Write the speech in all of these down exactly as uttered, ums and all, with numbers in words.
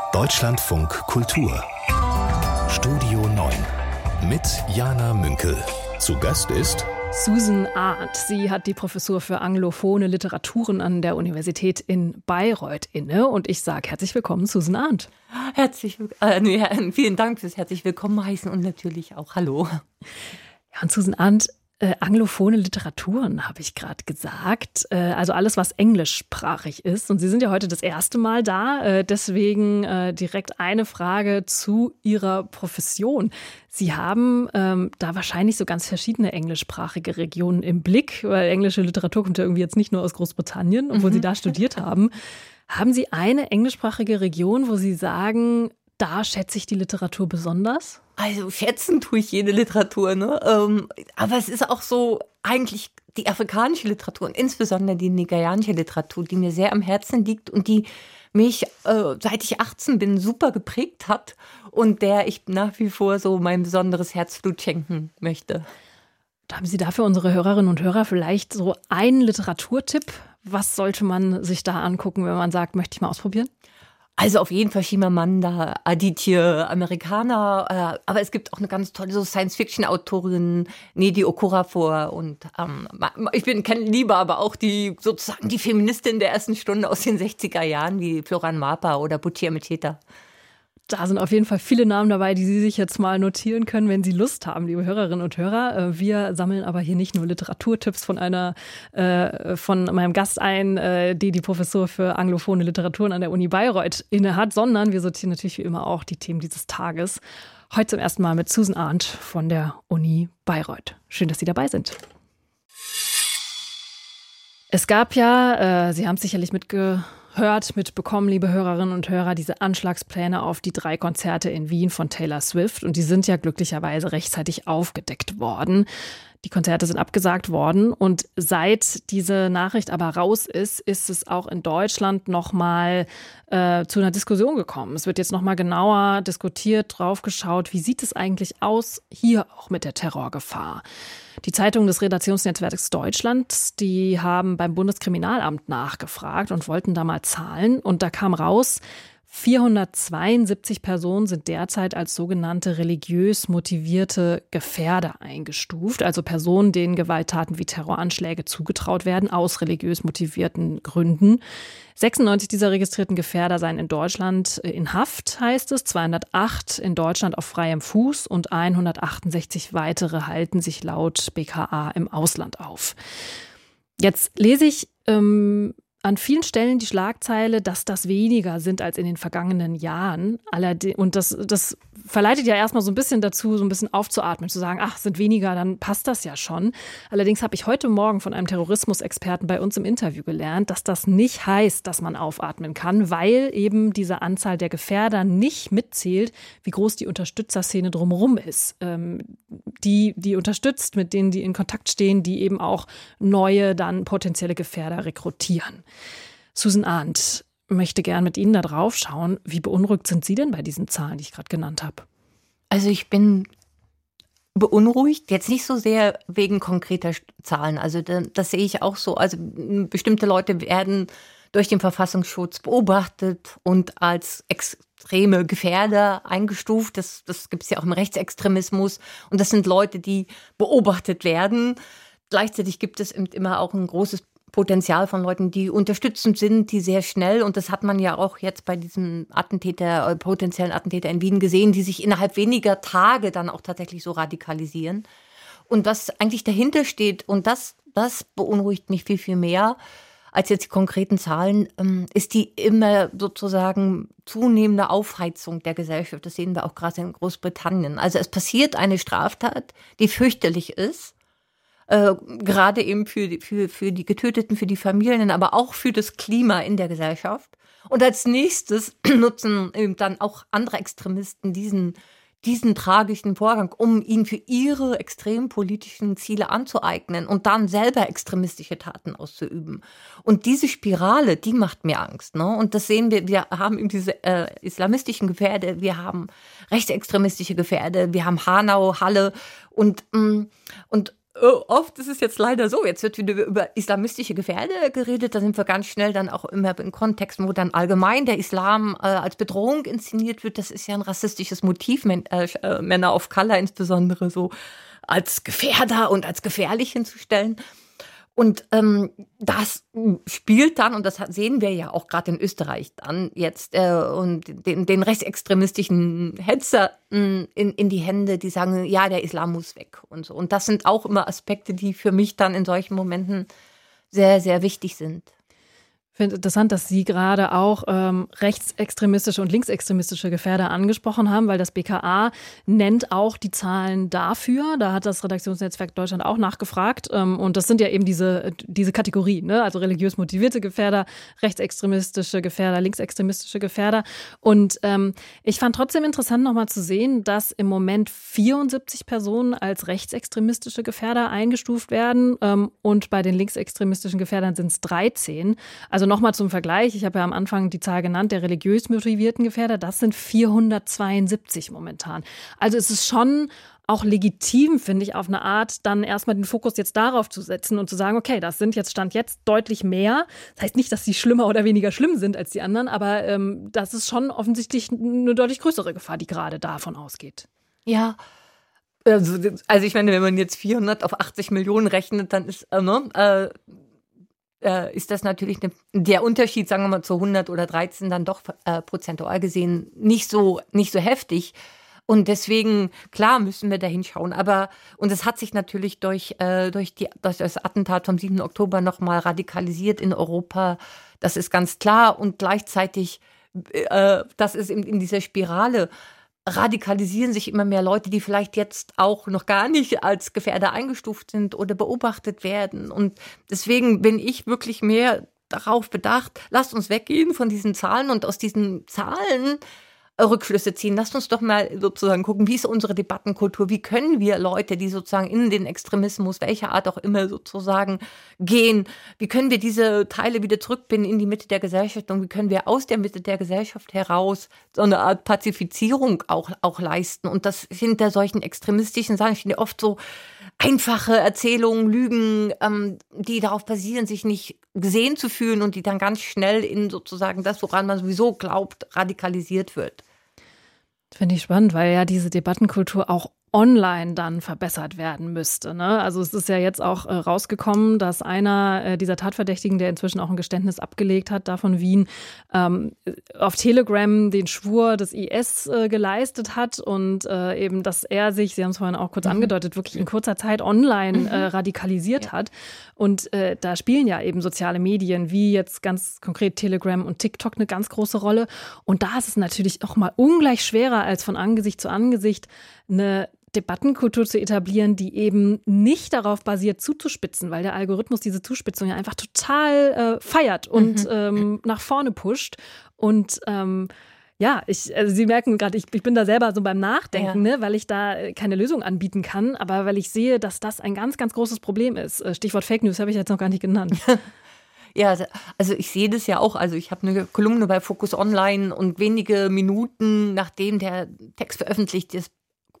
Deutschlandfunk Kultur Studio neun mit Jana Münkel. Zu Gast ist Susan Arndt. Sie hat die Professur für anglophone Literaturen an der Universität in Bayreuth inne. Und ich sage herzlich willkommen, Susan Arndt. Herzlich äh, nee, vielen Dank fürs herzlich willkommen heißen und natürlich auch hallo. Ja, und Susan Arndt, äh, anglophone Literaturen, habe ich gerade gesagt. Äh, also alles, was englischsprachig ist. Und Sie sind ja heute das erste Mal da. Äh, deswegen äh, direkt eine Frage zu Ihrer Profession. Sie haben ähm, da wahrscheinlich so ganz verschiedene englischsprachige Regionen im Blick, weil englische Literatur kommt ja irgendwie jetzt nicht nur aus Großbritannien, obwohl mhm. Sie da studiert haben. Haben Sie eine englischsprachige Region, wo Sie sagen, da schätze ich die Literatur besonders? Also schätzen tue ich jede Literatur, ne? Ähm, aber es ist auch so eigentlich die afrikanische Literatur und insbesondere die nigerianische Literatur, die mir sehr am Herzen liegt und die mich, äh, seit ich achtzehn bin, super geprägt hat und der ich nach wie vor so mein besonderes Herzblut schenken möchte. Haben Sie da für unsere Hörerinnen und Hörer vielleicht so einen Literaturtipp? Was sollte man sich da angucken, wenn man sagt, möchte ich mal ausprobieren? Also auf jeden Fall Chimamanda Adichie, Amerikaner, äh, aber es gibt auch eine ganz tolle so Science-Fiction-Autorin, Nnedi Okorafor und ähm, ich bin kenne lieber aber auch die sozusagen die Feministin der ersten Stunde aus den sechziger Jahren, wie Floran Mapa oder Butia Mecheta. Da sind auf jeden Fall viele Namen dabei, die Sie sich jetzt mal notieren können, wenn Sie Lust haben, liebe Hörerinnen und Hörer. Wir sammeln aber hier nicht nur Literaturtipps von einer, äh, von meinem Gast ein, äh, die die Professur für anglophone Literaturen an der Uni Bayreuth innehat, sondern wir sortieren natürlich wie immer auch die Themen dieses Tages. Heute zum ersten Mal mit Susan Arndt von der Uni Bayreuth. Schön, dass Sie dabei sind. Es gab ja, äh, Sie haben es sicherlich mitge Hört, mitbekommen, liebe Hörerinnen und Hörer, diese Anschlagspläne auf die drei Konzerte in Wien von Taylor Swift. Und die sind ja glücklicherweise rechtzeitig aufgedeckt worden. Die Konzerte sind abgesagt worden. Und seit diese Nachricht aber raus ist, ist es auch in Deutschland nochmal äh, zu einer Diskussion gekommen. Es wird jetzt nochmal genauer diskutiert, draufgeschaut, wie sieht es eigentlich aus, hier auch mit der Terrorgefahr. Die Zeitung des Redaktionsnetzwerks Deutschland, die haben beim Bundeskriminalamt nachgefragt und wollten da mal Zahlen. Und da kam raus, vierhundertzweiundsiebzig Personen sind derzeit als sogenannte religiös motivierte Gefährder eingestuft. Also Personen, denen Gewalttaten wie Terroranschläge zugetraut werden, aus religiös motivierten Gründen. sechsundneunzig dieser registrierten Gefährder seien in Deutschland in Haft, heißt es. zweihundertacht in Deutschland auf freiem Fuß und hundertachtundsechzig weitere halten sich laut B K A im Ausland auf. Jetzt lese ich ähm, an vielen Stellen die Schlagzeile, dass das weniger sind als in den vergangenen Jahren. Und das, das verleitet ja erstmal so ein bisschen dazu, so ein bisschen aufzuatmen, zu sagen, ach, sind weniger, dann passt das ja schon. Allerdings habe ich heute Morgen von einem Terrorismusexperten bei uns im Interview gelernt, dass das nicht heißt, dass man aufatmen kann, weil eben diese Anzahl der Gefährder nicht mitzählt, wie groß die Unterstützerszene drumherum ist. Ähm, die, die unterstützt, mit denen die in Kontakt stehen, die eben auch neue, dann potenzielle Gefährder rekrutieren. Susan Arndt möchte gern mit Ihnen da drauf schauen. Wie beunruhigt sind Sie denn bei diesen Zahlen, die ich gerade genannt habe? Also ich bin beunruhigt, jetzt nicht so sehr wegen konkreter Zahlen. Also das sehe ich auch so. Also bestimmte Leute werden durch den Verfassungsschutz beobachtet und als extreme Gefährder eingestuft. Das, das gibt es ja auch im Rechtsextremismus. Und das sind Leute, die beobachtet werden. Gleichzeitig gibt es immer auch ein großes Potenzial von Leuten, die unterstützend sind, die sehr schnell, und das hat man ja auch jetzt bei diesem Attentäter, potenziellen Attentäter in Wien gesehen, die sich innerhalb weniger Tage dann auch tatsächlich so radikalisieren. Und was eigentlich dahinter steht, und das, das beunruhigt mich viel, viel mehr als jetzt die konkreten Zahlen, ist die immer sozusagen zunehmende Aufheizung der Gesellschaft. Das sehen wir auch gerade in Großbritannien. Also es passiert eine Straftat, die fürchterlich ist, Äh, gerade eben für die, für, für die Getöteten, für die Familien, aber auch für das Klima in der Gesellschaft. Und als nächstes nutzen eben dann auch andere Extremisten diesen, diesen tragischen Vorgang, um ihn für ihre extrem politischen Ziele anzueignen und dann selber extremistische Taten auszuüben. Und diese Spirale, die macht mir Angst, ne? Und das sehen wir, wir haben eben diese äh, islamistischen Gefährde, wir haben rechtsextremistische Gefährde, wir haben Hanau, Halle und, und oft ist es jetzt leider so, jetzt wird wieder über islamistische Gefährder geredet, da sind wir ganz schnell dann auch immer in Kontexten, wo dann allgemein der Islam äh, als Bedrohung inszeniert wird. Das ist ja ein rassistisches Motiv, Män äh, Männer of Color insbesondere so als Gefährder und als gefährlich hinzustellen. Und ähm, das spielt dann, und das sehen wir ja auch gerade in Österreich dann jetzt, äh, und den, den rechtsextremistischen Hetzer in, in die Hände, die sagen, ja, der Islam muss weg und so. Und das sind auch immer Aspekte, die für mich dann in solchen Momenten sehr, sehr wichtig sind. Ich finde interessant, dass Sie gerade auch ähm, rechtsextremistische und linksextremistische Gefährder angesprochen haben, weil das B K A nennt auch die Zahlen dafür. Da hat das Redaktionsnetzwerk Deutschland auch nachgefragt. Ähm, und das sind ja eben diese, diese Kategorien, ne? Also religiös motivierte Gefährder, rechtsextremistische Gefährder, linksextremistische Gefährder. Und ähm, ich fand trotzdem interessant, nochmal zu sehen, dass im Moment vierundsiebzig Personen als rechtsextremistische Gefährder eingestuft werden. Ähm, und bei den linksextremistischen Gefährdern sind es dreizehn. Also nochmal zum Vergleich, ich habe ja am Anfang die Zahl genannt, der religiös motivierten Gefährder, das sind vierhundertzweiundsiebzig momentan. Also es ist schon auch legitim, finde ich, auf eine Art, dann erstmal den Fokus jetzt darauf zu setzen und zu sagen, okay, das sind jetzt Stand jetzt deutlich mehr. Das heißt nicht, dass sie schlimmer oder weniger schlimm sind als die anderen, aber ähm, das ist schon offensichtlich eine deutlich größere Gefahr, die gerade davon ausgeht. Ja, also, also ich meine, wenn man jetzt vierhundert auf achtzig Millionen rechnet, dann ist äh, ne, äh, Äh, ist das natürlich ne, der Unterschied, sagen wir mal, zu hundert oder dreizehn dann doch äh, prozentual gesehen nicht so, nicht so heftig. Und deswegen, klar, müssen wir da hinschauen. Aber, und es hat sich natürlich durch, äh, durch, die, durch das Attentat vom siebten Oktober nochmal radikalisiert in Europa. Das ist ganz klar. Und gleichzeitig, äh, das ist in, in dieser Spirale, radikalisieren sich immer mehr Leute, die vielleicht jetzt auch noch gar nicht als Gefährder eingestuft sind oder beobachtet werden. Und deswegen bin ich wirklich mehr darauf bedacht, lasst uns weggehen von diesen Zahlen und aus diesen Zahlen Rückschlüsse ziehen. Lasst uns doch mal sozusagen gucken, wie ist unsere Debattenkultur, wie können wir Leute, die sozusagen in den Extremismus, welcher Art auch immer sozusagen gehen, wie können wir diese Teile wieder zurückbinden in die Mitte der Gesellschaft und wie können wir aus der Mitte der Gesellschaft heraus so eine Art Pazifizierung auch, auch leisten. Und das hinter solchen extremistischen Sachen stehen ja oft so einfache Erzählungen, Lügen, ähm, die darauf basieren, sich nicht gesehen zu fühlen und die dann ganz schnell in sozusagen das, woran man sowieso glaubt, radikalisiert wird. Finde ich spannend, weil ja diese Debattenkultur auch online dann verbessert werden müsste, ne? Also es ist ja jetzt auch äh, rausgekommen, dass einer äh, dieser Tatverdächtigen, der inzwischen auch ein Geständnis abgelegt hat, da von Wien, ähm, auf Telegram den Schwur des I S äh, geleistet hat und äh, eben, dass er sich, Sie haben es vorhin auch kurz mhm. angedeutet, wirklich in kurzer Zeit online mhm. äh, radikalisiert ja. hat. Und äh, da spielen ja eben soziale Medien, wie jetzt ganz konkret Telegram und TikTok, eine ganz große Rolle. Und da ist es natürlich auch mal ungleich schwerer, als von Angesicht zu Angesicht eine Debattenkultur zu etablieren, die eben nicht darauf basiert, zuzuspitzen, weil der Algorithmus diese Zuspitzung ja einfach total äh, feiert und mhm. ähm, nach vorne pusht. Und ähm, ja, ich, also Sie merken gerade, ich, ich bin da selber so beim Nachdenken, ja. ne, weil ich da keine Lösung anbieten kann, aber weil ich sehe, dass das ein ganz, ganz großes Problem ist. Stichwort Fake News habe ich jetzt noch gar nicht genannt. Ja, also ich sehe das ja auch. Also ich habe eine Kolumne bei Focus Online und wenige Minuten nachdem der Text veröffentlicht ist,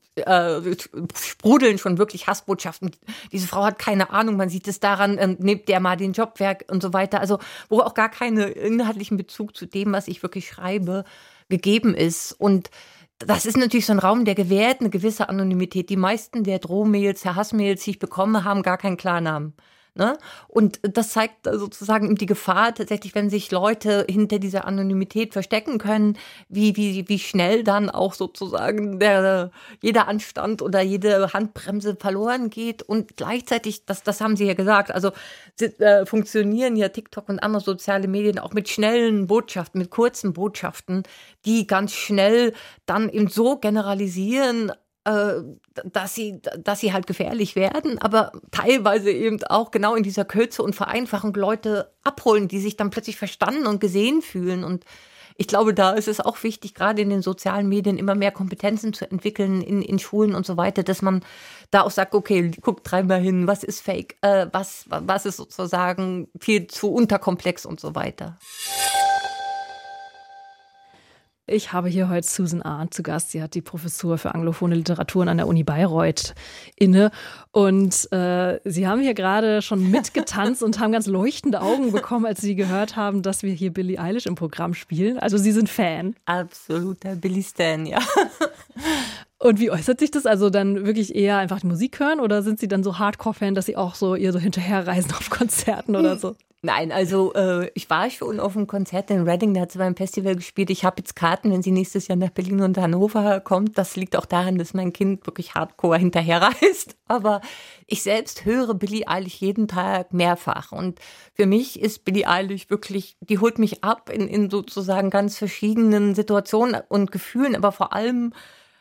Äh, sprudeln schon wirklich Hassbotschaften. Diese Frau hat keine Ahnung, man sieht es daran, ähm, nimmt der mal den Job weg und so weiter. Also wo auch gar keinen inhaltlichen Bezug zu dem, was ich wirklich schreibe, gegeben ist. Und das ist natürlich so ein Raum, der gewährt eine gewisse Anonymität. Die meisten der Drohmails, der Hassmails, die ich bekomme, haben gar keinen Klarnamen. Ne? Und das zeigt sozusagen die Gefahr tatsächlich, wenn sich Leute hinter dieser Anonymität verstecken können, wie, wie, wie schnell dann auch sozusagen der, jeder Anstand oder jede Handbremse verloren geht. Und gleichzeitig, das, das haben Sie ja gesagt, also äh, funktionieren ja TikTok und andere soziale Medien auch mit schnellen Botschaften, mit kurzen Botschaften, die ganz schnell dann eben so generalisieren, dass sie, dass sie halt gefährlich werden, aber teilweise eben auch genau in dieser Kürze und Vereinfachung Leute abholen, die sich dann plötzlich verstanden und gesehen fühlen. Und ich glaube, da ist es auch wichtig, gerade in den sozialen Medien immer mehr Kompetenzen zu entwickeln in, in Schulen und so weiter, dass man da auch sagt, okay, guckt dreimal hin, was ist Fake, äh, was, was ist sozusagen viel zu unterkomplex und so weiter. Ich habe hier heute Susan Arndt zu Gast. Sie hat die Professur für anglophone Literaturen an der Uni Bayreuth inne. Und äh, Sie haben hier gerade schon mitgetanzt und haben ganz leuchtende Augen bekommen, als Sie gehört haben, dass wir hier Billie Eilish im Programm spielen. Also Sie sind Fan. Absoluter Billie Stan, ja. Und wie äußert sich das? Also dann wirklich eher einfach die Musik hören oder sind Sie dann so Hardcore-Fan, dass Sie auch so ihr so hinterherreisen auf Konzerten oder so? Nein, also äh, ich war schon auf einem Konzert in Reading, da hat sie beim Festival gespielt. Ich habe jetzt Karten, wenn sie nächstes Jahr nach Berlin und Hannover kommt. Das liegt auch daran, dass mein Kind wirklich Hardcore hinterherreist. Aber ich selbst höre Billie Eilish jeden Tag mehrfach. Und für mich ist Billie Eilish wirklich, die holt mich ab in, in sozusagen ganz verschiedenen Situationen und Gefühlen, aber vor allem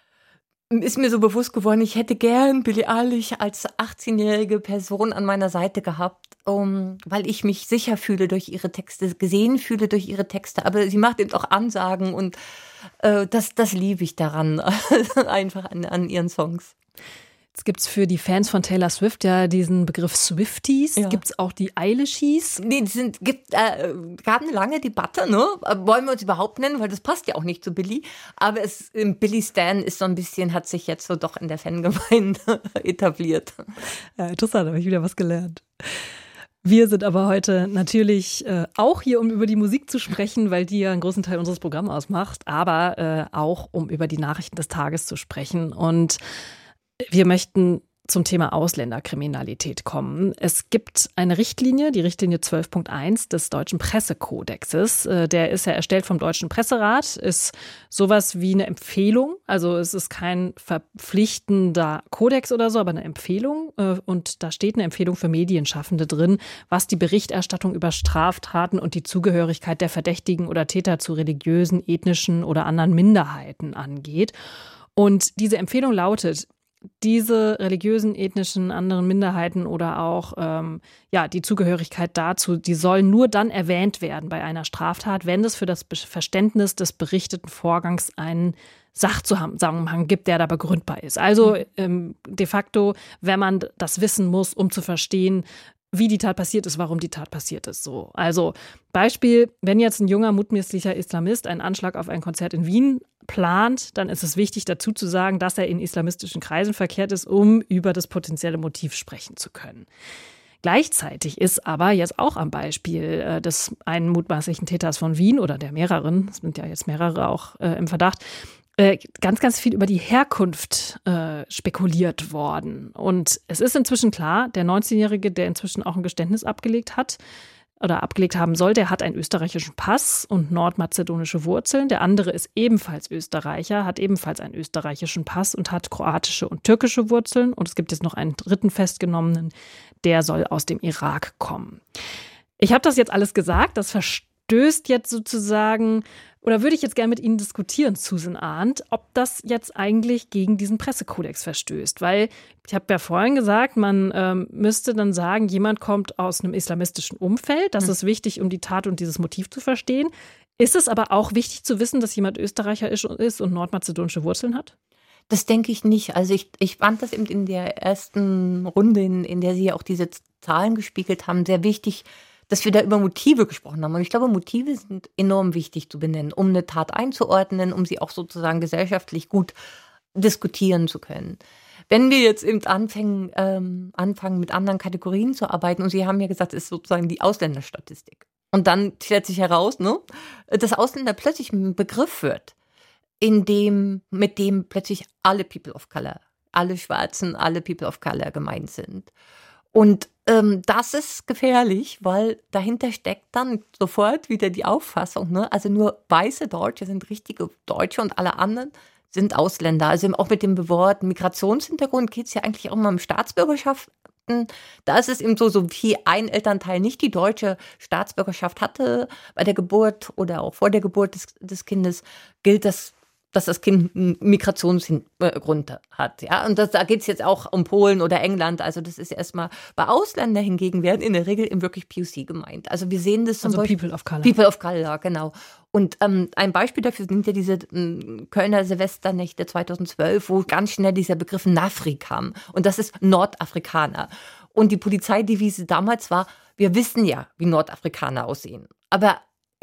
ist mir so bewusst geworden, ich hätte gern Billie Eilish als achtzehnjährige Person an meiner Seite gehabt, um, weil ich mich sicher fühle durch ihre Texte, gesehen fühle durch ihre Texte. Aber sie macht eben auch Ansagen und äh, das, das liebe ich daran, einfach an, an ihren Songs. Jetzt gibt es für die Fans von Taylor Swift ja diesen Begriff Swifties. Ja. Gibt es auch die Eilishies? Nee, es sind, gibt, äh, gab eine lange Debatte, ne? Wollen wir uns überhaupt nennen, weil das passt ja auch nicht zu Billie. Aber es, Billie Stan ist so ein bisschen, hat sich jetzt so doch in der Fangemeinde etabliert. Ja, interessant, habe ich wieder was gelernt. Wir sind aber heute natürlich äh, auch hier, um über die Musik zu sprechen, weil die ja einen großen Teil unseres Programms ausmacht, aber äh, auch, um über die Nachrichten des Tages zu sprechen. Und wir möchten zum Thema Ausländerkriminalität kommen. Es gibt eine Richtlinie, die Richtlinie zwölf Punkt eins des Deutschen Pressekodexes. Der ist ja erstellt vom Deutschen Presserat, ist sowas wie eine Empfehlung. Also es ist kein verpflichtender Kodex oder so, aber eine Empfehlung. Und da steht eine Empfehlung für Medienschaffende drin, was die Berichterstattung über Straftaten und die Zugehörigkeit der Verdächtigen oder Täter zu religiösen, ethnischen oder anderen Minderheiten angeht. Und diese Empfehlung lautet: Diese religiösen, ethnischen, anderen Minderheiten oder auch ähm, ja, die Zugehörigkeit dazu, die sollen nur dann erwähnt werden bei einer Straftat, wenn es für das Verständnis des berichteten Vorgangs einen Sachzusammenhang gibt, der da begründbar ist. Also ähm, de facto, wenn man das wissen muss, um zu verstehen, wie die Tat passiert ist, warum die Tat passiert ist. So. Also Beispiel, wenn jetzt ein junger, mutmaßlicher Islamist einen Anschlag auf ein Konzert in Wien plant, dann ist es wichtig dazu zu sagen, dass er in islamistischen Kreisen verkehrt ist, um über das potenzielle Motiv sprechen zu können. Gleichzeitig ist aber jetzt auch am Beispiel äh, des einen mutmaßlichen Täters von Wien oder der mehreren, es sind ja jetzt mehrere auch äh, im Verdacht, ganz, ganz viel über die Herkunft äh, spekuliert worden. Und es ist inzwischen klar, der neunzehnjährige, der inzwischen auch ein Geständnis abgelegt hat oder abgelegt haben soll, der hat einen österreichischen Pass und nordmazedonische Wurzeln. Der andere ist ebenfalls Österreicher, hat ebenfalls einen österreichischen Pass und hat kroatische und türkische Wurzeln. Und es gibt jetzt noch einen dritten Festgenommenen, der soll aus dem Irak kommen. Ich habe das jetzt alles gesagt, das verstößt jetzt sozusagen, oder würde ich jetzt gerne mit Ihnen diskutieren, Susan Arndt, ob das jetzt eigentlich gegen diesen Pressekodex verstößt. Weil ich habe ja vorhin gesagt, man ähm, müsste dann sagen, jemand kommt aus einem islamistischen Umfeld. Das mhm. ist wichtig, um die Tat und dieses Motiv zu verstehen. Ist es aber auch wichtig zu wissen, dass jemand Österreicher ist und nordmazedonische Wurzeln hat? Das denke ich nicht. Also ich, ich fand das eben in der ersten Runde, in, in der Sie ja auch diese Zahlen gespiegelt haben, sehr wichtig, dass wir da über Motive gesprochen haben. Und ich glaube, Motive sind enorm wichtig zu benennen, um eine Tat einzuordnen, um sie auch sozusagen gesellschaftlich gut diskutieren zu können. Wenn wir jetzt eben anfangen, ähm, anfangen mit anderen Kategorien zu arbeiten, und Sie haben ja gesagt, es ist sozusagen die Ausländerstatistik. Und dann stellt sich heraus, ne, dass Ausländer plötzlich ein Begriff wird, in dem, mit dem plötzlich alle People of Color, alle Schwarzen, alle People of Color gemeint sind. Und ähm, das ist gefährlich, weil dahinter steckt dann sofort wieder die Auffassung, ne? Also nur weiße Deutsche sind richtige Deutsche und alle anderen sind Ausländer. Also auch mit dem Wort Migrationshintergrund geht es ja eigentlich auch mal um Staatsbürgerschaften. Da ist es eben so, so wie ein Elternteil nicht die deutsche Staatsbürgerschaft hatte bei der Geburt oder auch vor der Geburt des, des Kindes, gilt das, dass das Kind einen Migrationshintergrund hat. Ja? Und das, da geht es jetzt auch um Polen oder England. Also das ist erstmal, bei Ausländern hingegen werden in der Regel eben wirklich P O C gemeint. Also wir sehen das zum also Beispiel. People of Color. People of Color, genau. Und ähm, ein Beispiel dafür sind ja diese ähm, Kölner Silvesternächte zweitausendzwölf, wo ganz schnell dieser Begriff Nafri kam. Und das ist Nordafrikaner. Und die Polizeidevise damals war, wir wissen ja, wie Nordafrikaner aussehen. Aber in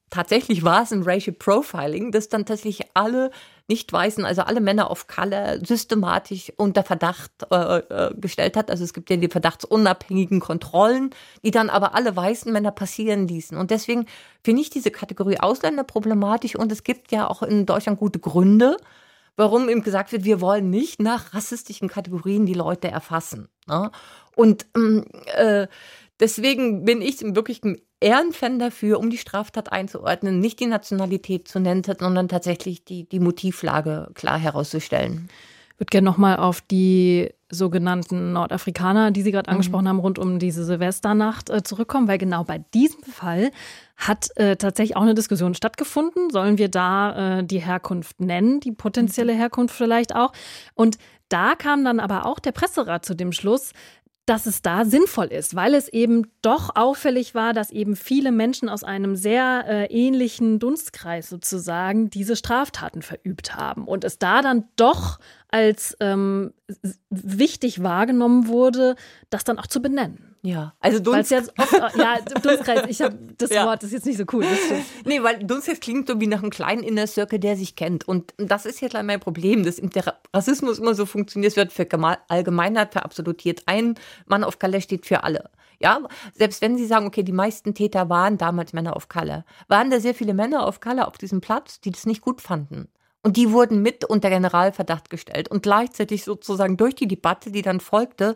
tatsächlich war es ein Racial Profiling, das dann tatsächlich alle Nicht-Weißen, also alle Männer of Color systematisch unter Verdacht äh, äh, gestellt hat. Also es gibt ja die verdachtsunabhängigen Kontrollen, die dann aber alle weißen Männer passieren ließen. Und deswegen finde ich diese Kategorie Ausländer problematisch. Und es gibt ja auch in Deutschland gute Gründe, warum ihm gesagt wird, wir wollen nicht nach rassistischen Kategorien die Leute erfassen. Ne? Und äh, deswegen bin ich wirklich ein Ehrenfan dafür, um die Straftat einzuordnen, nicht die Nationalität zu nennen, sondern tatsächlich die, die Motivlage klar herauszustellen. Ich würde gerne nochmal auf die sogenannten Nordafrikaner, die Sie gerade angesprochen mhm. haben, rund um diese Silvesternacht äh, zurückkommen, weil genau bei diesem Fall hat äh, tatsächlich auch eine Diskussion stattgefunden. Sollen wir da äh, die Herkunft nennen, die potenzielle Herkunft vielleicht auch? Und da kam dann aber auch der Presserat zu dem Schluss, dass es da sinnvoll ist, weil es eben doch auffällig war, dass eben viele Menschen aus einem sehr äh, ähnlichen Dunstkreis sozusagen diese Straftaten verübt haben und es da dann doch als ähm, wichtig wahrgenommen wurde, das dann auch zu benennen. Ja, also Dunst. Jetzt oft, ja, Dunstkreis, ich habe das ja. Wort, das ist jetzt nicht so cool. Das nee, weil Dunstkreis klingt so wie nach einem kleinen Inner Circle, der sich kennt. Und das ist jetzt mein Problem, dass der Rassismus immer so funktioniert, es wird für Allgemeinheit verabsolutiert. Ein Mann of Color steht für alle. Ja, selbst wenn Sie sagen, okay, die meisten Täter waren damals Männer of Color, waren da sehr viele Männer of Color auf diesem Platz, die das nicht gut fanden. Und die wurden mit unter Generalverdacht gestellt. Und gleichzeitig sozusagen durch die Debatte, die dann folgte,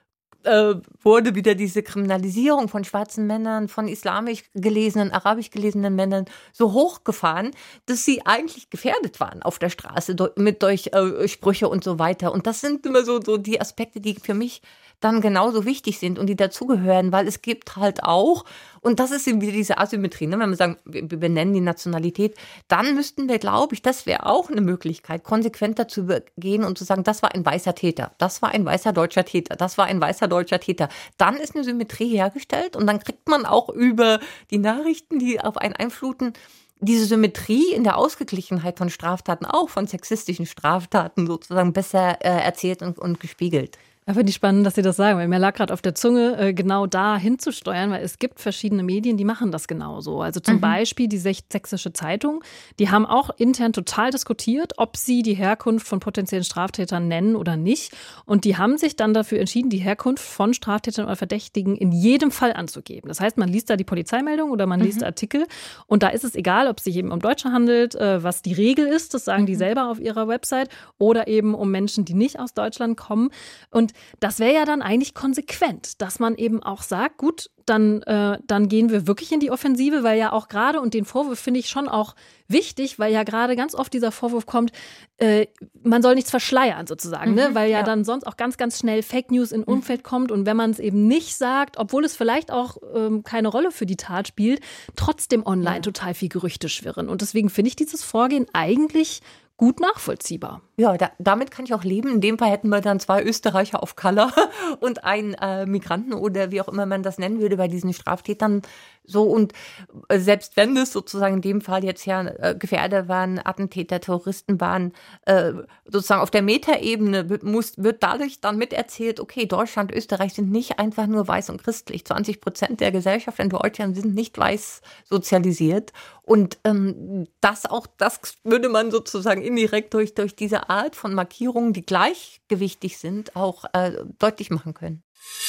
äh, wurde wieder diese Kriminalisierung von schwarzen Männern, von islamisch gelesenen, arabisch gelesenen Männern so hochgefahren, dass sie eigentlich gefährdet waren auf der Straße mit durch äh, Sprüche und so weiter. Und das sind immer so, so die Aspekte, die für mich dann genauso wichtig sind und die dazugehören, weil es gibt halt auch, und das ist eben wieder diese Asymmetrie, ne? Wenn wir sagen, wir benennen die Nationalität, dann müssten wir, glaube ich, das wäre auch eine Möglichkeit, konsequenter zu gehen und zu sagen, das war ein weißer Täter, das war ein weißer deutscher Täter, das war ein weißer deutscher Täter. Dann ist eine Symmetrie hergestellt und dann kriegt man auch über die Nachrichten, die auf einen einfluten, diese Symmetrie in der Ausgeglichenheit von Straftaten, auch von sexistischen Straftaten sozusagen besser äh, erzählt und, und gespiegelt. Ja, finde ich spannend, dass Sie das sagen, weil mir lag gerade auf der Zunge, äh, genau da hinzusteuern, weil es gibt verschiedene Medien, die machen das genauso. Also zum mhm. Beispiel die Sächsische Zeitung, die haben auch intern total diskutiert, ob sie die Herkunft von potenziellen Straftätern nennen oder nicht. Und die haben sich dann dafür entschieden, die Herkunft von Straftätern oder Verdächtigen in jedem Fall anzugeben. Das heißt, man liest da die Polizeimeldung oder man liest mhm. Artikel und da ist es egal, ob es sich eben um Deutsche handelt, äh, was die Regel ist, das sagen mhm. die selber auf ihrer Website, oder eben um Menschen, die nicht aus Deutschland kommen. Und das wäre ja dann eigentlich konsequent, dass man eben auch sagt, gut, dann, äh, dann gehen wir wirklich in die Offensive, weil ja auch gerade, und den Vorwurf finde ich schon auch wichtig, weil ja gerade ganz oft dieser Vorwurf kommt, äh, man soll nichts verschleiern sozusagen, mhm, ne? Weil ja, ja dann sonst auch ganz, ganz schnell Fake News in Umfeld mhm. kommt und wenn man es eben nicht sagt, obwohl es vielleicht auch ähm, keine Rolle für die Tat spielt, trotzdem online ja. total viel Gerüchte schwirren. Und deswegen finde ich dieses Vorgehen eigentlich gut nachvollziehbar. Ja, da, damit kann ich auch leben. In dem Fall hätten wir dann zwei Österreicher auf Color und einen äh, Migranten oder wie auch immer man das nennen würde bei diesen Straftätern. So und äh, selbst wenn es sozusagen in dem Fall jetzt ja äh, Gefährder waren, Attentäter, Terroristen waren, äh, sozusagen auf der Metaebene muss, wird dadurch dann miterzählt, okay, Deutschland, Österreich sind nicht einfach nur weiß und christlich. zwanzig Prozent der Gesellschaft in Deutschland sind nicht weiß sozialisiert. Und ähm, das auch, das würde man sozusagen indirekt durch, durch diese Art von Markierungen, die gleichgewichtig sind, auch äh, deutlich machen können.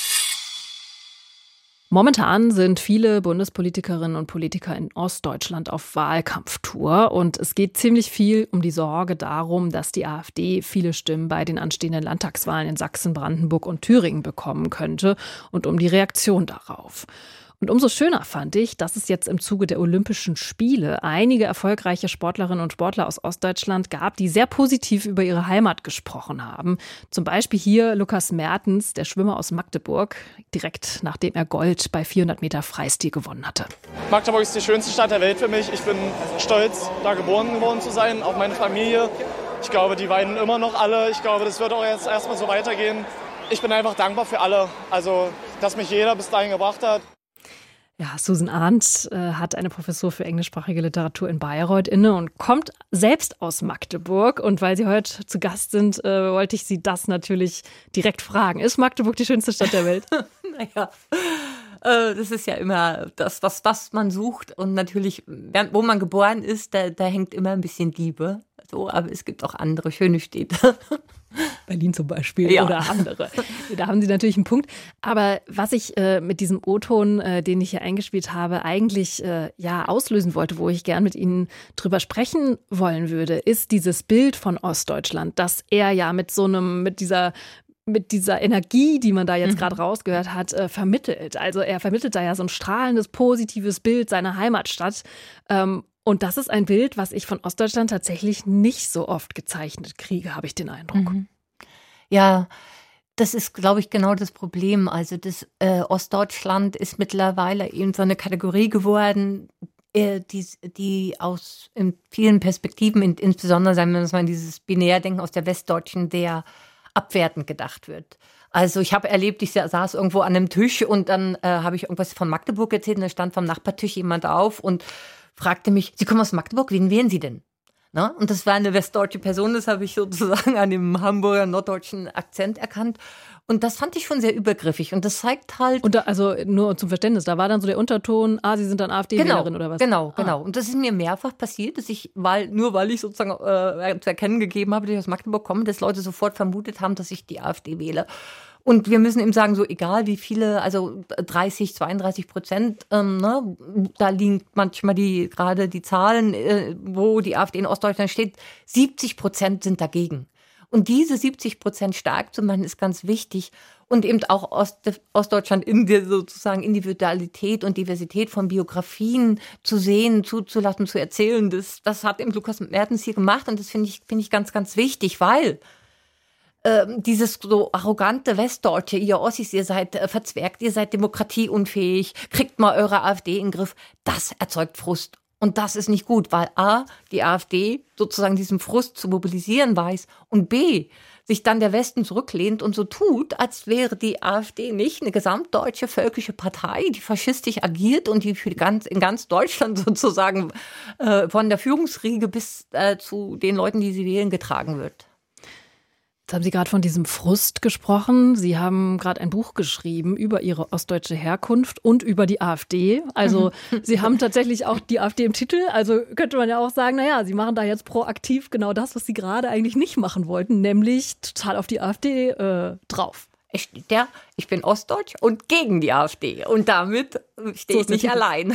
Momentan sind viele Bundespolitikerinnen und Politiker in Ostdeutschland auf Wahlkampftour und es geht ziemlich viel um die Sorge darum, dass die AfD viele Stimmen bei den anstehenden Landtagswahlen in Sachsen, Brandenburg und Thüringen bekommen könnte und um die Reaktion darauf. Und umso schöner fand ich, dass es jetzt im Zuge der Olympischen Spiele einige erfolgreiche Sportlerinnen und Sportler aus Ostdeutschland gab, die sehr positiv über ihre Heimat gesprochen haben. Zum Beispiel hier Lukas Mertens, der Schwimmer aus Magdeburg, direkt nachdem er Gold bei vierhundert Meter Freistil gewonnen hatte. Magdeburg ist die schönste Stadt der Welt für mich. Ich bin stolz, da geboren geworden zu sein, auch meine Familie. Ich glaube, die weinen immer noch alle. Ich glaube, das wird auch jetzt erstmal so weitergehen. Ich bin einfach dankbar für alle, also dass mich jeder bis dahin gebracht hat. Ja, Susan Arndt äh, hat eine Professur für englischsprachige Literatur in Bayreuth inne und kommt selbst aus Magdeburg. Und weil Sie heute zu Gast sind, äh, wollte ich Sie das natürlich direkt fragen. Ist Magdeburg die schönste Stadt der Welt? Naja, Äh, das ist ja immer das, was, was man sucht. Und natürlich, wo man geboren ist, da, da hängt immer ein bisschen Liebe. So, aber es gibt auch andere schöne Städte. Berlin zum Beispiel ja. oder andere. Da haben Sie natürlich einen Punkt. Aber was ich äh, mit diesem O-Ton, äh, den ich hier eingespielt habe, eigentlich äh, ja auslösen wollte, wo ich gern mit Ihnen drüber sprechen wollen würde, ist dieses Bild von Ostdeutschland, dass er ja mit so einem, mit dieser mit dieser Energie, die man da jetzt mhm. gerade rausgehört hat, äh, vermittelt. Also er vermittelt da ja so ein strahlendes, positives Bild seiner Heimatstadt. Ähm, Und das ist ein Bild, was ich von Ostdeutschland tatsächlich nicht so oft gezeichnet kriege, habe ich den Eindruck. Mhm. Ja, das ist, glaube ich, genau das Problem. Also das äh, Ostdeutschland ist mittlerweile eben so eine Kategorie geworden, äh, die, die aus in vielen Perspektiven, in, insbesondere sagen wir mal dieses Binärdenken aus der Westdeutschen, der abwertend gedacht wird. Also ich habe erlebt, ich saß irgendwo an einem Tisch und dann äh, habe ich irgendwas von Magdeburg erzählt und da stand vom Nachbartisch jemand auf und fragte mich, Sie kommen aus Magdeburg, wen wählen Sie denn? Na? Und das war eine westdeutsche Person, das habe ich sozusagen an dem Hamburger norddeutschen Akzent erkannt. Und das fand ich schon sehr übergriffig. Und das zeigt halt... Und da, also nur zum Verständnis, da war dann so der Unterton, ah, Sie sind dann AfD-Wählerin genau, oder was? Genau, ah. genau. Und das ist mir mehrfach passiert, dass ich, weil nur weil ich sozusagen äh, zu erkennen gegeben habe, dass ich aus Magdeburg komme, dass Leute sofort vermutet haben, dass ich die AfD wähle. Und wir müssen eben sagen, so egal wie viele, also dreißig, zweiunddreißig Prozent, ähm, ne, da liegen manchmal die gerade die Zahlen, äh, wo die AfD in Ostdeutschland steht, siebzig Prozent sind dagegen. Und diese siebzig Prozent stark zu machen, ist ganz wichtig. Und eben auch Ost, Ostdeutschland in der sozusagen Individualität und Diversität von Biografien zu sehen, zuzulassen, zu erzählen, das, das hat eben Lukas Mertens hier gemacht. Und das finde ich, finde ich ganz, ganz wichtig, weil dieses so arrogante Westdeutsche, ihr Ossis, ihr seid äh, verzwergt, ihr seid demokratieunfähig, kriegt mal eure AfD in den Griff, das erzeugt Frust. Und das ist nicht gut, weil A, die AfD sozusagen diesen Frust zu mobilisieren weiß und B, sich dann der Westen zurücklehnt und so tut, als wäre die AfD nicht eine gesamtdeutsche völkische Partei, die faschistisch agiert und die für ganz, in ganz Deutschland sozusagen äh, von der Führungsriege bis äh, zu den Leuten, die sie wählen, getragen wird. Jetzt haben Sie gerade von diesem Frust gesprochen. Sie haben gerade ein Buch geschrieben über Ihre ostdeutsche Herkunft und über die AfD. Also Sie haben tatsächlich auch die AfD im Titel. Also könnte man ja auch sagen, naja, Sie machen da jetzt proaktiv genau das, was Sie gerade eigentlich nicht machen wollten, nämlich total auf die AfD äh, drauf. Es steht ja, ich bin ostdeutsch und gegen die AfD. Und damit stehe ich nicht allein.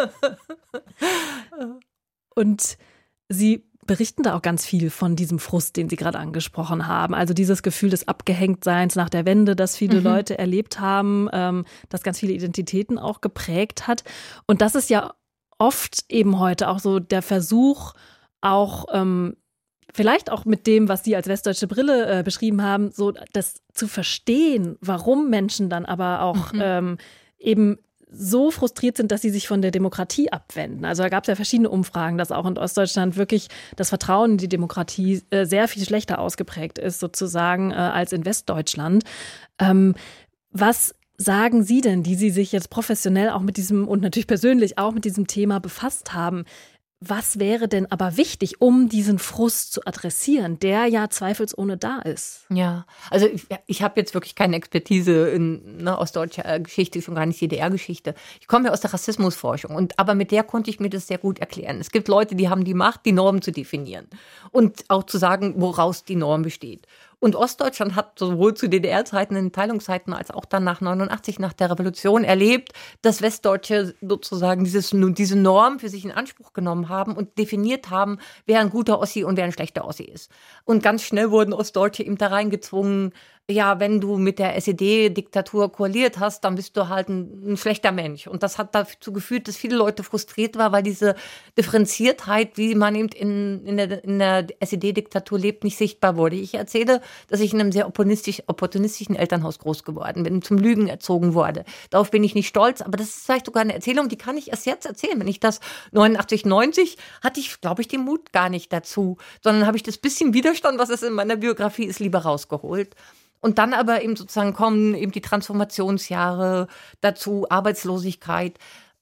Und Sie berichten da auch ganz viel von diesem Frust, den Sie gerade angesprochen haben. Also dieses Gefühl des Abgehängtseins nach der Wende, das viele mhm. Leute erlebt haben, ähm, das ganz viele Identitäten auch geprägt hat. Und das ist ja oft eben heute auch so der Versuch, auch ähm, vielleicht auch mit dem, was Sie als westdeutsche Brille äh, beschrieben haben, so das zu verstehen, warum Menschen dann aber auch mhm. ähm, eben so frustriert sind, dass sie sich von der Demokratie abwenden. Also da gab es ja verschiedene Umfragen, dass auch in Ostdeutschland wirklich das Vertrauen in die Demokratie äh, sehr viel schlechter ausgeprägt ist, sozusagen, äh, als in Westdeutschland. Ähm, was sagen Sie denn, die Sie sich jetzt professionell auch mit diesem und natürlich persönlich auch mit diesem Thema befasst haben? Was wäre denn aber wichtig, um diesen Frust zu adressieren, der ja zweifelsohne da ist? Ja, also ich, ich habe jetzt wirklich keine Expertise in ne, ostdeutscher Geschichte, schon gar nicht D D R-Geschichte. Ich komme ja aus der Rassismusforschung, und aber mit der konnte ich mir das sehr gut erklären. Es gibt Leute, die haben die Macht, die Norm zu definieren und auch zu sagen, woraus die Norm besteht. Und Ostdeutschland hat sowohl zu D D R-Zeiten, in Teilungszeiten, als auch dann nach neunundachtzig, nach der Revolution, erlebt, dass Westdeutsche sozusagen dieses, diese Norm für sich in Anspruch genommen haben und definiert haben, wer ein guter Ossi und wer ein schlechter Ossi ist. Und ganz schnell wurden Ostdeutsche eben da reingezwungen, ja, wenn du mit der S E D-Diktatur koaliert hast, dann bist du halt ein, ein schlechter Mensch. Und das hat dazu geführt, dass viele Leute frustriert waren, weil diese Differenziertheit, wie man eben in, in, der, in der S E D-Diktatur lebt, nicht sichtbar wurde. Ich erzähle, dass ich in einem sehr opportunistisch, opportunistischen Elternhaus groß geworden bin, zum Lügen erzogen wurde. Darauf bin ich nicht stolz, aber das ist vielleicht sogar eine Erzählung, die kann ich erst jetzt erzählen. Wenn ich das neunundachtzig, neunzig, hatte ich, glaube ich, den Mut gar nicht dazu, sondern habe ich das bisschen Widerstand, was es in meiner Biografie ist, lieber rausgeholt. Und dann aber eben sozusagen kommen eben die Transformationsjahre dazu, Arbeitslosigkeit.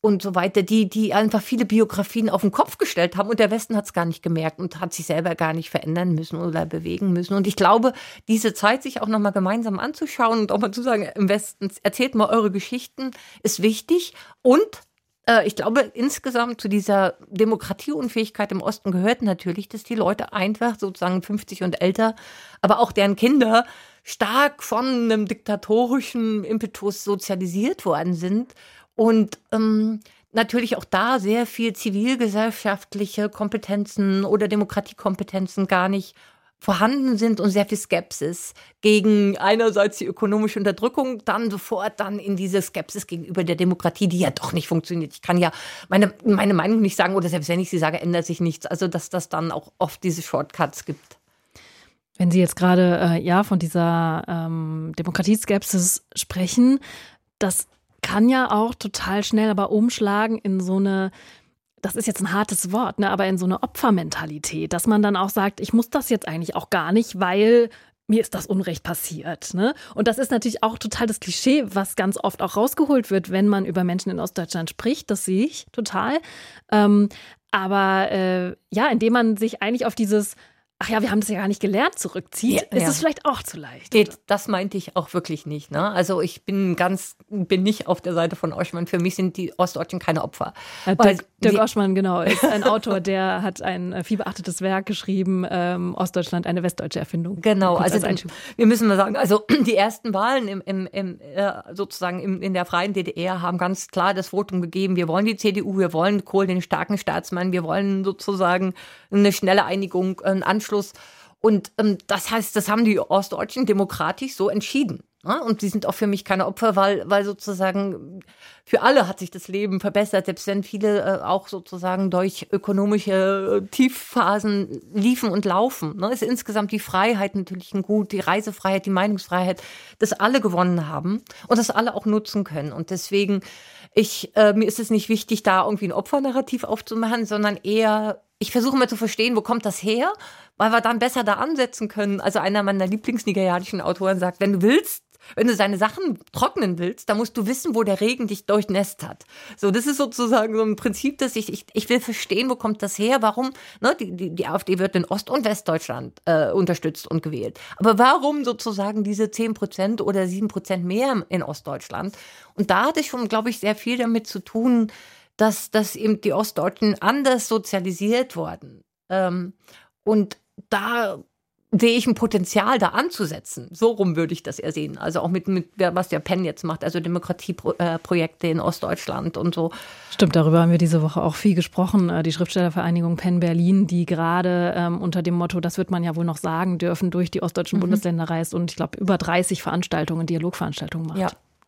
und so weiter, die, die einfach viele Biografien auf den Kopf gestellt haben und der Westen hat es gar nicht gemerkt und hat sich selber gar nicht verändern müssen oder bewegen müssen. Und ich glaube, diese Zeit sich auch nochmal gemeinsam anzuschauen und auch mal zu sagen, im Westen, erzählt mal eure Geschichten, ist wichtig. Und äh, ich glaube, insgesamt zu dieser Demokratieunfähigkeit im Osten gehört natürlich, dass die Leute einfach sozusagen fünfzig und älter, aber auch deren Kinder stark von einem diktatorischen Impetus sozialisiert worden sind. Und ähm, natürlich auch da sehr viel zivilgesellschaftliche Kompetenzen oder Demokratiekompetenzen gar nicht vorhanden sind und sehr viel Skepsis gegen einerseits die ökonomische Unterdrückung, dann sofort dann in diese Skepsis gegenüber der Demokratie, die ja doch nicht funktioniert. Ich kann ja meine, meine Meinung nicht sagen oder selbst wenn ich sie sage, ändert sich nichts. Also dass das dann auch oft diese Shortcuts gibt. Wenn Sie jetzt gerade äh, ja von dieser ähm, Demokratieskepsis sprechen, das kann ja auch total schnell aber umschlagen in so eine, das ist jetzt ein hartes Wort, ne, aber in so eine Opfermentalität, dass man dann auch sagt, ich muss das jetzt eigentlich auch gar nicht, weil mir ist das Unrecht passiert. Ne? Und das ist natürlich auch total das Klischee, was ganz oft auch rausgeholt wird, wenn man über Menschen in Ostdeutschland spricht. Das sehe ich total. Ähm, aber äh, ja, indem man sich eigentlich auf dieses ach ja, wir haben das ja gar nicht gelernt, zurückzieht, ja, ist ja. es vielleicht auch zu leicht. Oder? Das meinte ich auch wirklich nicht. Ne? Also ich bin ganz, bin nicht auf der Seite von Oschmann. Für mich sind die Ostdeutschen keine Opfer. Äh, Dirk, Dirk Oschmann, genau, ist ein Autor, der hat ein vielbeachtetes Werk geschrieben, ähm, Ostdeutschland, eine westdeutsche Erfindung. Genau, Kurz also als wir müssen mal sagen, also die ersten Wahlen im, im, im, äh, sozusagen im, in der freien D D R haben ganz klar das Votum gegeben, wir wollen die C D U, wir wollen Kohl, den starken Staatsmann, wir wollen sozusagen eine schnelle Einigung, einen Anschluss. Und ähm, das heißt, das haben die Ostdeutschen demokratisch so entschieden. Ne? Und sie sind auch für mich keine Opfer, weil, weil sozusagen für alle hat sich das Leben verbessert, selbst wenn viele äh, auch sozusagen durch ökonomische äh, Tiefphasen liefen und laufen. Ne? Ist insgesamt die Freiheit natürlich ein Gut, die Reisefreiheit, die Meinungsfreiheit, das alle gewonnen haben und das alle auch nutzen können. Und deswegen, ich, äh, mir ist es nicht wichtig, da irgendwie ein Opfernarrativ aufzumachen, sondern eher, ich versuche mal zu verstehen, wo kommt das her, weil wir dann besser da ansetzen können. Also einer meiner lieblingsnigerianischen Autoren sagt, wenn du willst, wenn du seine Sachen trocknen willst, dann musst du wissen, wo der Regen dich durchnässt hat. So, das ist sozusagen so ein Prinzip, dass ich, ich, ich will verstehen, wo kommt das her, warum, ne, die, die, die AfD wird in Ost- und Westdeutschland äh, unterstützt und gewählt. Aber warum sozusagen diese zehn Prozent oder sieben Prozent mehr in Ostdeutschland? Und da hatte ich schon, glaube ich, sehr viel damit zu tun, dass, dass eben die Ostdeutschen anders sozialisiert wurden. Ähm, und da sehe ich ein Potenzial, da anzusetzen. So rum würde ich das eher sehen. Also auch mit, mit was der Penn jetzt macht, also Demokratieprojekte in Ostdeutschland und so. Stimmt, darüber haben wir diese Woche auch viel gesprochen. Die Schriftstellervereinigung Penn Berlin, die gerade ähm, unter dem Motto, das wird man ja wohl noch sagen dürfen, durch die ostdeutschen mhm. Bundesländer reist und ich glaube über dreißig Veranstaltungen, Dialogveranstaltungen macht. Ja.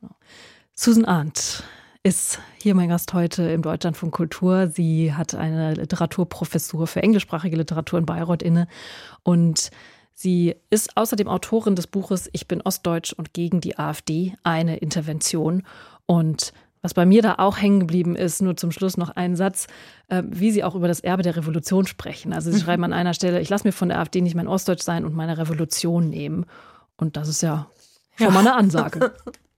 Susan Arndt ist hier mein Gast heute im Deutschlandfunk Kultur. Sie hat eine Literaturprofessur für englischsprachige Literatur in Bayreuth inne und sie ist außerdem Autorin des Buches Ich bin Ostdeutsch und gegen die AfD, eine Intervention. Und was bei mir da auch hängen geblieben ist, nur zum Schluss noch ein Satz, äh, wie sie auch über das Erbe der Revolution sprechen. Also sie schreiben an einer Stelle, ich lasse mir von der AfD nicht mein Ostdeutsch sein und meine Revolution nehmen. Und das ist ja schon ja. mal eine Ansage.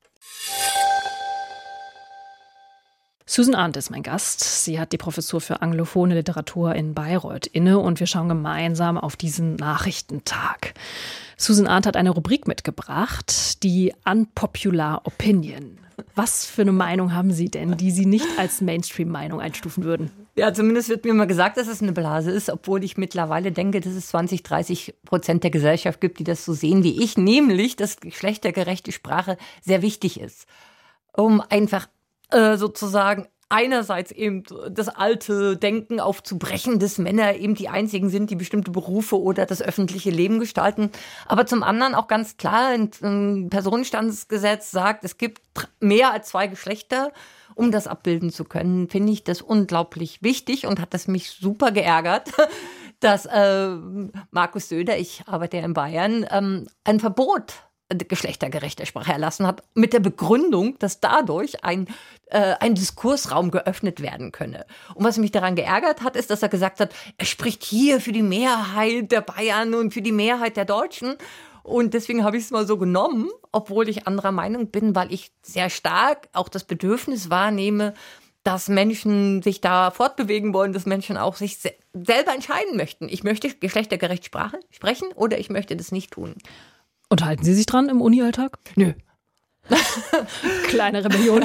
Susan Arndt ist mein Gast. Sie hat die Professur für anglophone Literatur in Bayreuth inne und wir schauen gemeinsam auf diesen Nachrichtentag. Susan Arndt hat eine Rubrik mitgebracht, die Unpopular Opinion. Was für eine Meinung haben Sie denn, die Sie nicht als Mainstream-Meinung einstufen würden? Ja, zumindest wird mir mal gesagt, dass es eine Blase ist, obwohl ich mittlerweile denke, dass es zwanzig, dreißig Prozent der Gesellschaft gibt, die das so sehen wie ich, nämlich, dass geschlechtergerechte Sprache sehr wichtig ist, um einfach sozusagen einerseits eben das alte Denken aufzubrechen, dass Männer eben die einzigen sind, die bestimmte Berufe oder das öffentliche Leben gestalten. Aber zum anderen auch ganz klar, ein Personenstandsgesetz sagt, es gibt mehr als zwei Geschlechter. Um das abbilden zu können, finde ich das unglaublich wichtig und hat das mich super geärgert, dass äh, Markus Söder, ich arbeite ja in Bayern, ähm, ein Verbot geschlechtergerechter Sprache erlassen hat, mit der Begründung, dass dadurch ein, äh, ein Diskursraum geöffnet werden könne. Und was mich daran geärgert hat, ist, dass er gesagt hat, er spricht hier für die Mehrheit der Bayern und für die Mehrheit der Deutschen. Und deswegen habe ich es mal so genommen, obwohl ich anderer Meinung bin, weil ich sehr stark auch das Bedürfnis wahrnehme, dass Menschen sich da fortbewegen wollen, dass Menschen auch sich se- selber entscheiden möchten. Ich möchte geschlechtergerecht Sprache sprechen oder ich möchte das nicht tun. Und halten Sie sich dran im Uni-Alltag? Nö. Kleine Rebellion.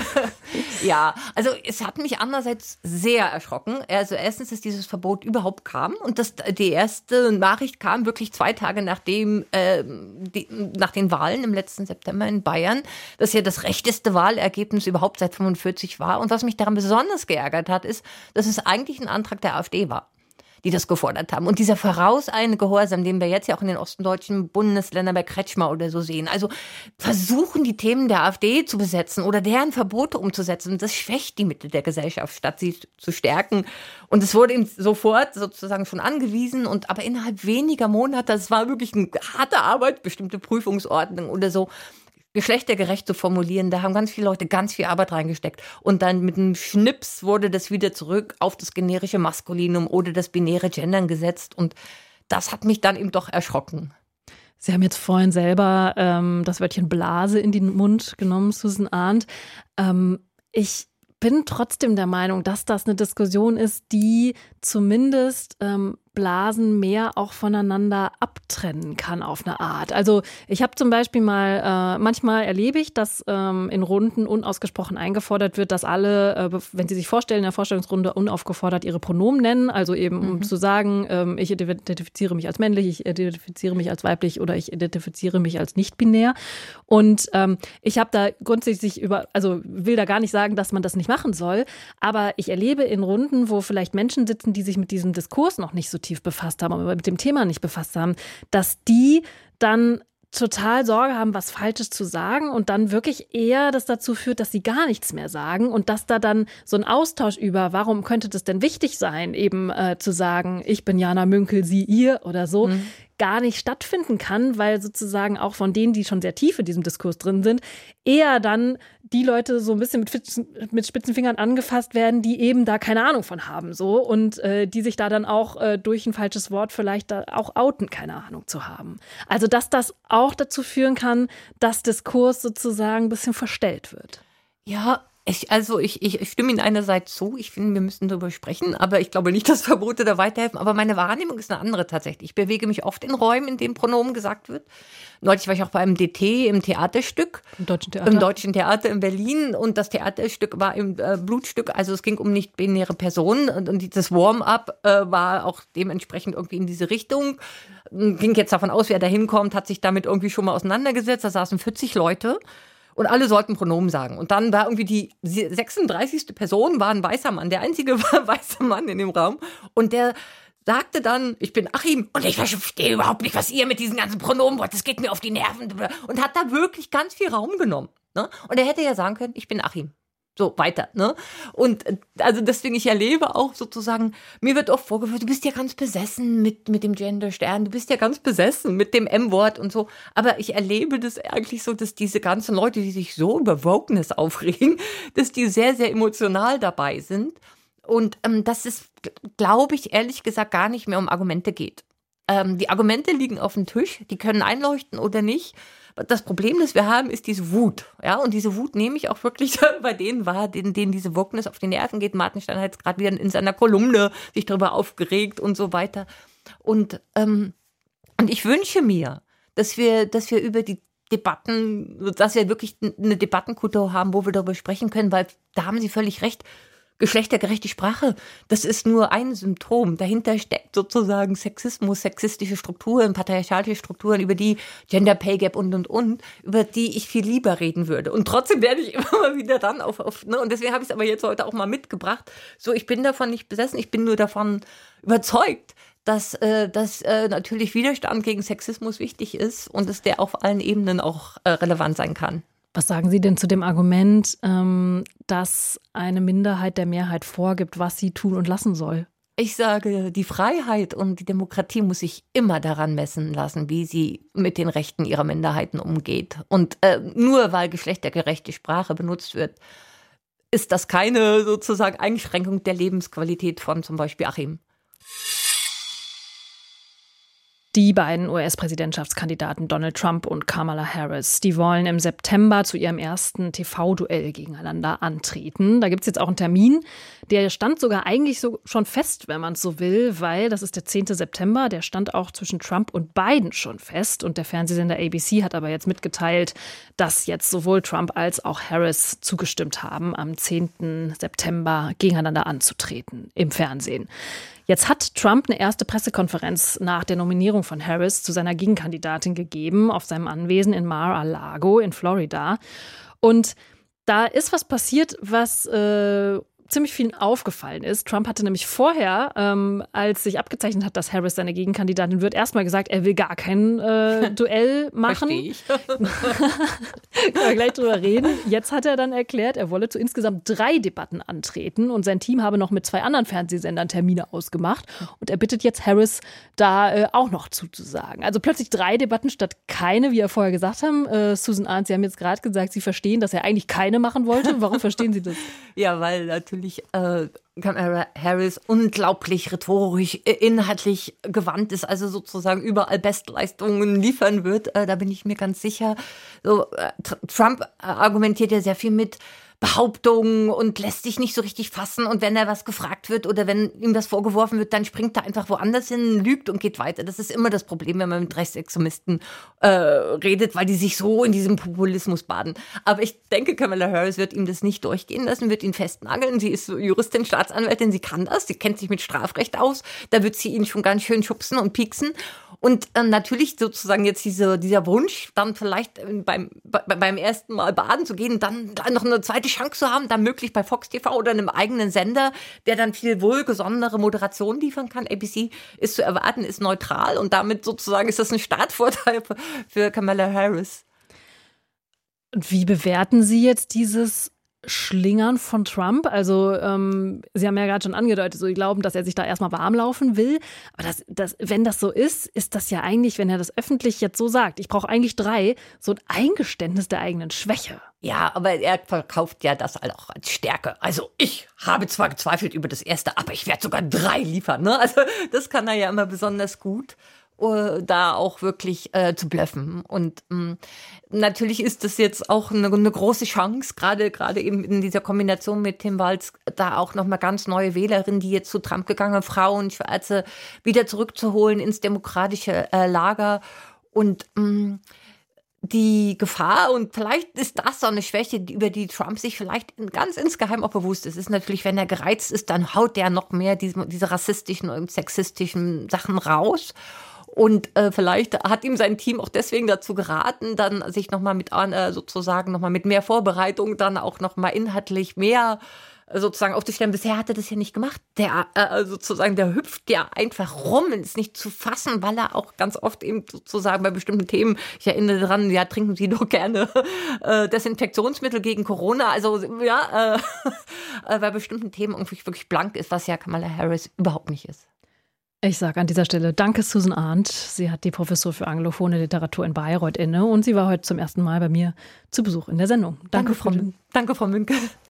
Ja, also es hat mich andererseits sehr erschrocken. Also erstens, dass dieses Verbot überhaupt kam und dass die erste Nachricht kam wirklich zwei Tage nachdem, äh, die, nach den Wahlen im letzten September in Bayern, dass ja das rechteste Wahlergebnis überhaupt seit fünfundvierzig war. Und was mich daran besonders geärgert hat, ist, dass es eigentlich ein Antrag der AfD war, die das gefordert haben. Und dieser vorauseilende Gehorsam, den wir jetzt ja auch in den ostdeutschen Bundesländern bei Kretschmer oder so sehen, also versuchen die Themen der AfD zu besetzen oder deren Verbote umzusetzen, das schwächt die Mitte der Gesellschaft, statt sie zu stärken. Und es wurde ihm sofort sozusagen schon angewiesen und aber innerhalb weniger Monate, das war wirklich eine harte Arbeit, bestimmte Prüfungsordnung oder so, geschlechtergerecht zu formulieren. Da haben ganz viele Leute ganz viel Arbeit reingesteckt. Und dann mit einem Schnips wurde das wieder zurück auf das generische Maskulinum oder das binäre Gendern gesetzt. Und das hat mich dann eben doch erschrocken. Sie haben jetzt vorhin selber ähm, das Wörtchen Blase in den Mund genommen, Susan Arndt. Ähm, ich bin trotzdem der Meinung, dass das eine Diskussion ist, die zumindest ähm, Blasen mehr auch voneinander abtrennen kann auf eine Art. Also ich habe zum Beispiel mal, äh, manchmal erlebe ich, dass ähm, in Runden unausgesprochen eingefordert wird, dass alle, äh, wenn sie sich vorstellen, in der Vorstellungsrunde unaufgefordert ihre Pronomen nennen, also eben um mhm. zu sagen, ähm, ich identifiziere mich als männlich, ich identifiziere mich als weiblich oder ich identifiziere mich als nicht-binär. Und ähm, ich habe da grundsätzlich über, also will da gar nicht sagen, dass man das nicht machen soll, aber ich erlebe in Runden, wo vielleicht Menschen sitzen, die sich mit diesem Diskurs noch nicht so tief befasst haben, aber mit dem Thema nicht befasst haben, dass die dann total Sorge haben, was Falsches zu sagen und dann wirklich eher das dazu führt, dass sie gar nichts mehr sagen und dass da dann so ein Austausch über, warum könnte das denn wichtig sein, eben äh, zu sagen, ich bin Jana Münkel, Sie, ihr oder so, mhm. gar nicht stattfinden kann, weil sozusagen auch von denen, die schon sehr tief in diesem Diskurs drin sind, eher dann die Leute so ein bisschen mit, Spitzen, mit spitzen Fingern angefasst werden, die eben da keine Ahnung von haben so und äh, die sich da dann auch äh, durch ein falsches Wort vielleicht da auch outen, keine Ahnung zu haben. Also dass das auch dazu führen kann, dass Diskurs sozusagen ein bisschen verstellt wird. Ja, Ich, also ich, ich, ich stimme Ihnen einerseits zu, ich finde, wir müssen darüber sprechen, aber ich glaube nicht, dass Verbote da weiterhelfen. Aber meine Wahrnehmung ist eine andere tatsächlich. Ich bewege mich oft in Räumen, in denen Pronomen gesagt wird. Neulich war ich auch bei einem D T im Theaterstück. Im Deutschen Theater? Im Deutschen Theater in Berlin. Und das Theaterstück war im äh, Blutstück, also es ging um nicht-binäre Personen. Und, und dieses Warm-up äh, war auch dementsprechend irgendwie in diese Richtung. Ging jetzt davon aus, wer da hinkommt, hat sich damit irgendwie schon mal auseinandergesetzt. Da saßen vierzig Leute. Und alle sollten Pronomen sagen. Und dann war irgendwie die sechsunddreißigste Person, war ein weißer Mann, der einzige weiße Mann in dem Raum. Und der sagte dann, ich bin Achim und ich verstehe überhaupt nicht, was ihr mit diesen ganzen Pronomen wollt. Das geht mir auf die Nerven. Und hat da wirklich ganz viel Raum genommen. Ne? Und er hätte ja sagen können, ich bin Achim. So, weiter, ne? Und also deswegen, ich erlebe auch sozusagen, mir wird oft vorgeführt, du bist ja ganz besessen mit, mit dem Genderstern, du bist ja ganz besessen mit dem M-Wort und so. Aber ich erlebe das eigentlich so, dass diese ganzen Leute, die sich so über Wokeness aufregen, dass die sehr, sehr emotional dabei sind. Und ähm, dass es, glaube ich, ehrlich gesagt gar nicht mehr um Argumente geht. Ähm, die Argumente liegen auf dem Tisch, die können einleuchten oder nicht. Das Problem, das wir haben, ist diese Wut. Ja, und diese Wut nehme ich auch wirklich bei denen wahr, denen, denen diese Wokeness auf die Nerven geht. Martin Stein hat jetzt gerade wieder in seiner Kolumne sich darüber aufgeregt und so weiter. Und, ähm, und ich wünsche mir, dass wir, dass wir über die Debatten, dass wir wirklich eine Debattenkultur haben, wo wir darüber sprechen können, weil da haben Sie völlig recht. Geschlechtergerechte Sprache, das ist nur ein Symptom. Dahinter steckt sozusagen Sexismus, sexistische Strukturen, patriarchalische Strukturen, über die Gender Pay Gap und, und, und, über die ich viel lieber reden würde. Und trotzdem werde ich immer mal wieder dann auf, auf ne? Und deswegen habe ich es aber jetzt heute auch mal mitgebracht. So, ich bin davon nicht besessen, ich bin nur davon überzeugt, dass, äh, dass äh, natürlich Widerstand gegen Sexismus wichtig ist und dass der auf allen Ebenen auch äh, relevant sein kann. Was sagen Sie denn zu dem Argument, ähm, dass eine Minderheit der Mehrheit vorgibt, was sie tun und lassen soll? Ich sage, die Freiheit und die Demokratie muss sich immer daran messen lassen, wie sie mit den Rechten ihrer Minderheiten umgeht. Und äh, nur weil geschlechtergerechte Sprache benutzt wird, ist das keine sozusagen Einschränkung der Lebensqualität von zum Beispiel Achim. Die beiden U S-Präsidentschaftskandidaten Donald Trump und Kamala Harris, die wollen im September zu ihrem ersten T V-Duell gegeneinander antreten. Da gibt es jetzt auch einen Termin. Der stand sogar eigentlich so schon fest, wenn man es so will, weil das ist der zehnten September. Der stand auch zwischen Trump und Biden schon fest. Und der Fernsehsender A B C hat aber jetzt mitgeteilt, dass jetzt sowohl Trump als auch Harris zugestimmt haben, am zehnten September gegeneinander anzutreten im Fernsehen. Jetzt hat Trump eine erste Pressekonferenz nach der Nominierung von Harris zu seiner Gegenkandidatin gegeben auf seinem Anwesen in Mar-a-Lago in Florida. Und da ist was passiert, was äh, ziemlich vielen aufgefallen ist. Trump hatte nämlich vorher, ähm, als sich abgezeichnet hat, dass Harris seine Gegenkandidatin wird, erstmal gesagt, er will gar kein äh, Duell machen. Verstehe ich. Können wir gleich drüber reden. Jetzt hat er dann erklärt, er wolle zu insgesamt drei Debatten antreten und sein Team habe noch mit zwei anderen Fernsehsendern Termine ausgemacht. Und er bittet jetzt Harris, da äh, auch noch zuzusagen. Also plötzlich drei Debatten statt keine, wie er vorher gesagt haben. Äh, Susan Arndt, Sie haben jetzt gerade gesagt, Sie verstehen, dass er eigentlich keine machen wollte. Warum verstehen Sie das? Ja, weil natürlich Äh, Kamala Harris unglaublich rhetorisch, inhaltlich gewandt ist, also sozusagen überall Bestleistungen liefern wird. Äh, da bin ich mir ganz sicher. So, äh, Trump argumentiert ja sehr viel mit Behauptungen und lässt sich nicht so richtig fassen. Und wenn er was gefragt wird oder wenn ihm das vorgeworfen wird, dann springt er einfach woanders hin, lügt und geht weiter. Das ist immer das Problem, wenn man mit Rechtsextremisten äh, redet, weil die sich so in diesem Populismus baden. Aber ich denke, Kamala Harris wird ihm das nicht durchgehen lassen, wird ihn festnageln. Sie ist Juristin, Staatsanwältin, sie kann das, sie kennt sich mit Strafrecht aus. Da wird sie ihn schon ganz schön schubsen und pieksen. Und äh, natürlich sozusagen jetzt diese, dieser Wunsch, dann vielleicht beim, bei, beim ersten Mal baden zu gehen, dann, dann noch eine zweite Chance zu haben, dann möglich bei Fox T V oder einem eigenen Sender, der dann viel wohlgesonnenere Moderation liefern kann. A B C ist zu erwarten, ist neutral und damit sozusagen ist das ein Startvorteil für, für Kamala Harris. Und wie bewerten Sie jetzt dieses Schlingern von Trump? Also ähm, Sie haben ja gerade schon angedeutet, so, Sie glauben, dass er sich da erstmal warm laufen will. Aber das, das, wenn das so ist, ist das ja eigentlich, wenn er das öffentlich jetzt so sagt, ich brauche eigentlich drei, so ein Eingeständnis der eigenen Schwäche. Ja, aber er verkauft ja das auch als Stärke. Also ich habe zwar gezweifelt über das erste, aber ich werde sogar drei liefern. Ne? Also das kann er ja immer besonders gut, da auch wirklich äh, zu bluffen. Und mh, natürlich ist das jetzt auch eine, eine große Chance, gerade gerade eben in dieser Kombination mit Tim Walz, da auch nochmal ganz neue Wählerinnen, die jetzt zu Trump gegangen, Frauen, Schwarze, wieder zurückzuholen ins demokratische äh, Lager. Und mh, die Gefahr, und vielleicht ist das so eine Schwäche, über die Trump sich vielleicht ganz insgeheim auch bewusst ist, ist natürlich, wenn er gereizt ist, dann haut der noch mehr diese, diese rassistischen und sexistischen Sachen raus. Und äh, vielleicht hat ihm sein Team auch deswegen dazu geraten, dann sich nochmal mit äh, sozusagen nochmal mit mehr Vorbereitung dann auch nochmal inhaltlich mehr äh, sozusagen aufzustellen. Bisher hat er das ja nicht gemacht. Der äh, sozusagen, der hüpft ja einfach rum, ist nicht zu fassen, weil er auch ganz oft eben sozusagen bei bestimmten Themen, ich erinnere daran, ja, trinken Sie doch gerne äh, Desinfektionsmittel gegen Corona. Also ja, äh, äh, bei bestimmten Themen irgendwie wirklich blank ist, was ja Kamala Harris überhaupt nicht ist. Ich sage an dieser Stelle danke Susan Arndt. Sie hat die Professur für anglophone Literatur in Bayreuth inne und sie war heute zum ersten Mal bei mir zu Besuch in der Sendung. Danke, danke, Frau, danke, Frau Münke.